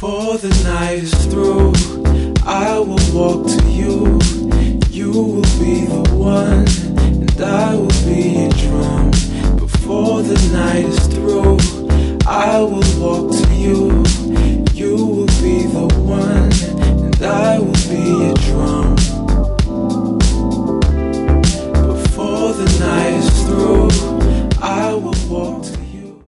Before the night is through, I will walk to you. You will be the one, and I will be a drum. Before the night is through, I will walk to you.